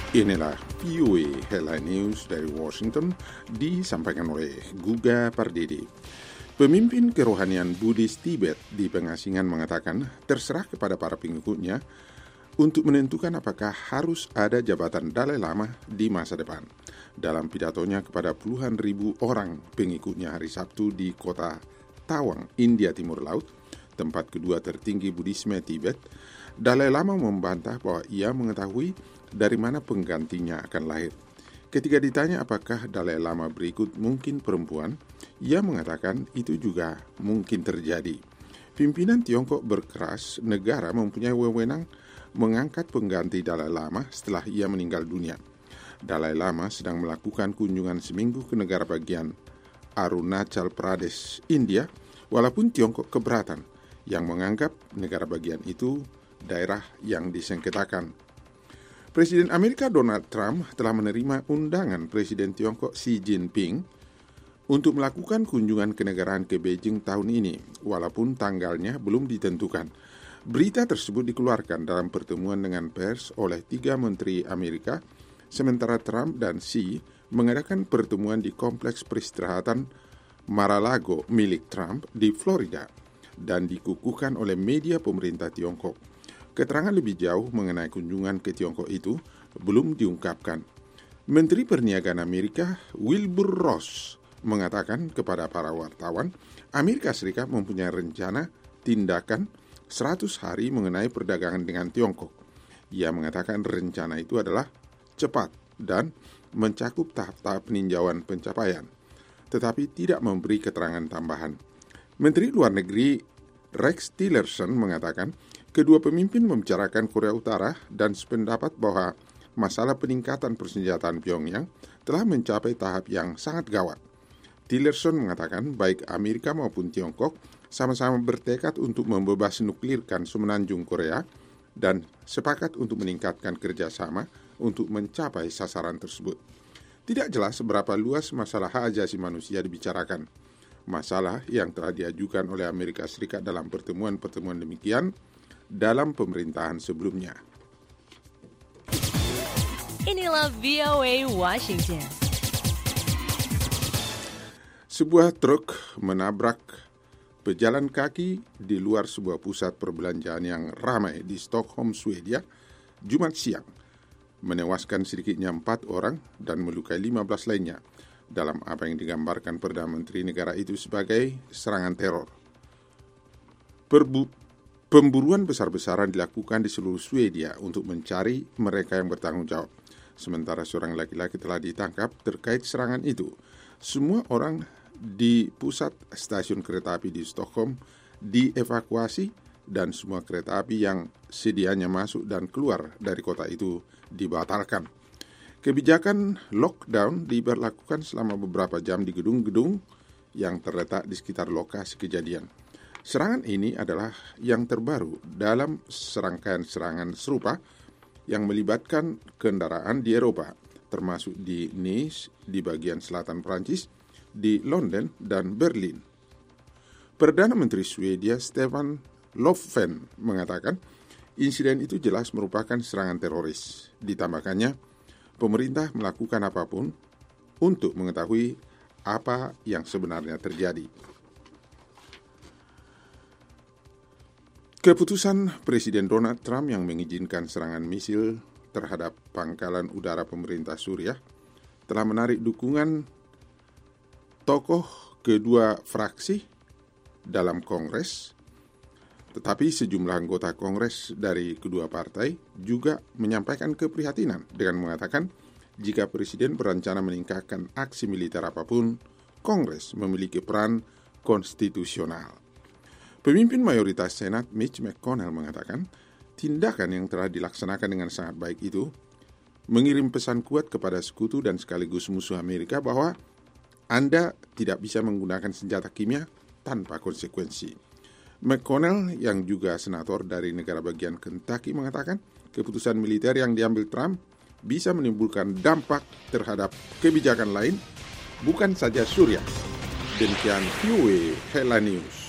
Inilah VOA Headline News dari Washington disampaikan oleh Guga Pardede. Pemimpin kerohanian Buddhis Tibet di pengasingan mengatakan terserah kepada para pengikutnya untuk menentukan apakah harus ada jabatan Dalai Lama di masa depan. Dalam pidatonya kepada puluhan ribu orang pengikutnya hari Sabtu di kota Tawang, India Timur Laut, tempat kedua tertinggi Buddhisme Tibet, Dalai Lama membantah bahwa ia mengetahui dari mana penggantinya akan lahir. Ketika ditanya apakah Dalai Lama berikut mungkin perempuan, ia mengatakan itu juga mungkin terjadi. Pimpinan Tiongkok berkeras negara mempunyai wewenang mengangkat pengganti Dalai Lama setelah ia meninggal dunia. Dalai Lama sedang melakukan kunjungan seminggu ke negara bagian Arunachal Pradesh, India, walaupun Tiongkok keberatan yang menganggap negara bagian itu daerah yang disengketakan. Presiden Amerika Donald Trump telah menerima undangan Presiden Tiongkok Xi Jinping untuk melakukan kunjungan kenegaraan ke Beijing tahun ini, walaupun tanggalnya belum ditentukan. Berita tersebut dikeluarkan dalam pertemuan dengan pers oleh 3 menteri Amerika, sementara Trump dan Xi mengadakan pertemuan di kompleks peristirahatan Mar-a-Lago milik Trump di Florida dan dikukuhkan oleh media pemerintah Tiongkok. Keterangan lebih jauh mengenai kunjungan ke Tiongkok itu belum diungkapkan. Menteri Perniagaan Amerika Wilbur Ross mengatakan kepada para wartawan, Amerika Serikat mempunyai rencana tindakan 100 hari mengenai perdagangan dengan Tiongkok. Ia mengatakan rencana itu adalah cepat dan mencakup tahap-tahap peninjauan pencapaian, tetapi tidak memberi keterangan tambahan. Menteri Luar Negeri Rex Tillerson mengatakan, kedua pemimpin membicarakan Korea Utara dan sependapat bahwa masalah peningkatan persenjataan Pyongyang telah mencapai tahap yang sangat gawat. Tillerson mengatakan baik Amerika maupun Tiongkok sama-sama bertekad untuk membebas nuklirkan semenanjung Korea dan sepakat untuk meningkatkan kerjasama untuk mencapai sasaran tersebut. Tidak jelas seberapa luas masalah hak asasi manusia dibicarakan. Masalah yang telah diajukan oleh Amerika Serikat dalam pertemuan-pertemuan demikian dalam pemerintahan sebelumnya. Inilah VOA Washington. Sebuah truk menabrak pejalan kaki di luar sebuah pusat perbelanjaan yang ramai di Stockholm, Swedia, Jumat siang, menewaskan sedikitnya 4 orang dan melukai 15 lainnya dalam apa yang digambarkan Perdana Menteri negara itu sebagai serangan teror. Pemburuan besar-besaran dilakukan di seluruh Swedia untuk mencari mereka yang bertanggung jawab. Sementara seorang laki-laki telah ditangkap terkait serangan itu. Semua orang di pusat stasiun kereta api di Stockholm dievakuasi dan semua kereta api yang sedianya masuk dan keluar dari kota itu dibatalkan. Kebijakan lockdown diberlakukan selama beberapa jam di gedung-gedung yang terletak di sekitar lokasi kejadian. Serangan ini adalah yang terbaru dalam serangkaian serangan serupa yang melibatkan kendaraan di Eropa, termasuk di Nice, di bagian selatan Prancis, di London, dan Berlin. Perdana Menteri Swedia Stefan Löfven mengatakan insiden itu jelas merupakan serangan teroris. Ditambahkannya, pemerintah melakukan apapun untuk mengetahui apa yang sebenarnya terjadi. Keputusan Presiden Donald Trump yang mengizinkan serangan misil terhadap pangkalan udara pemerintah Suriah telah menarik dukungan tokoh kedua fraksi dalam Kongres, tetapi sejumlah anggota Kongres dari kedua partai juga menyampaikan keprihatinan dengan mengatakan jika Presiden berencana meningkatkan aksi militer apapun, Kongres memiliki peran konstitusional. Pemimpin mayoritas Senat Mitch McConnell mengatakan tindakan yang telah dilaksanakan dengan sangat baik itu mengirim pesan kuat kepada sekutu dan sekaligus musuh Amerika bahwa Anda tidak bisa menggunakan senjata kimia tanpa konsekuensi. McConnell yang juga senator dari negara bagian Kentucky mengatakan keputusan militer yang diambil Trump bisa menimbulkan dampak terhadap kebijakan lain, bukan saja Suriah. Demikian VOA Headline News.